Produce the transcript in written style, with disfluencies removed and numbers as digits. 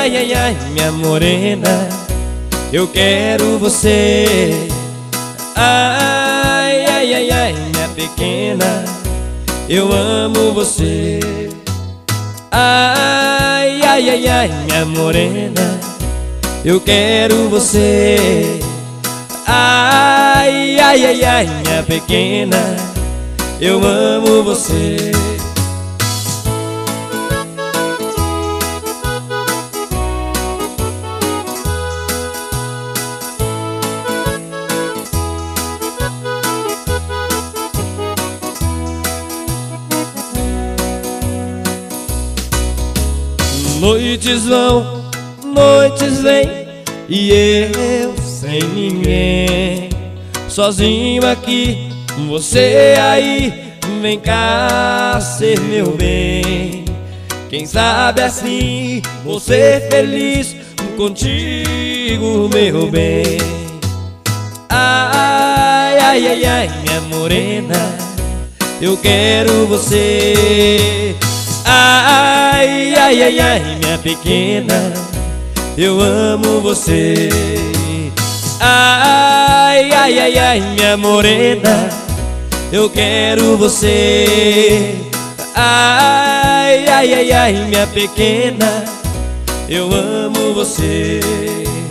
ai, ai, ai, minha morena, eu quero você. Ai, ai, ai, ai, minha pequena, eu amo você. Ai, ai, ai, ai, minha morena, eu quero você. Ai, ai, ai, ai, minha pequena, eu amo você. Noites vão, noites vêm, e eu sem ninguém, sozinho aqui, você aí, vem cá ser meu bem. Quem sabe assim vou ser feliz contigo, meu bem. Ai, ai, ai, ai, minha morena, eu quero você. Ai, ai, ai, ai, minha pequena, eu amo você. Ai, ai, ai, ai, minha morena, eu quero você. Ai, ai, ai, ai, minha pequena, eu amo você.